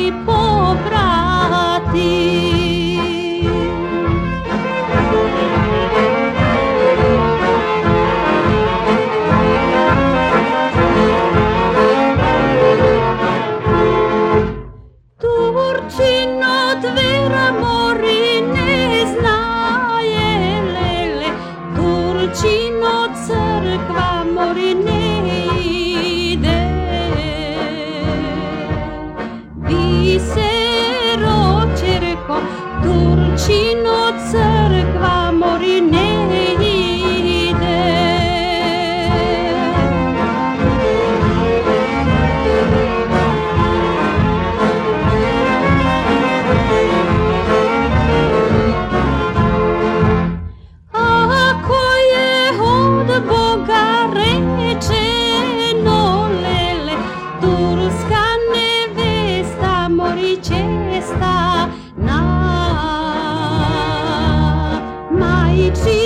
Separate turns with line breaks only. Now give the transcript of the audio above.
moj pobrati. Turčin od vera mori ne znaje, lele, Turčin od crkva mori ne ide. Bisero čerko, Turčin od crkva mori ne ide. Boga rečeno, lele, turska nevesta mori česta na majči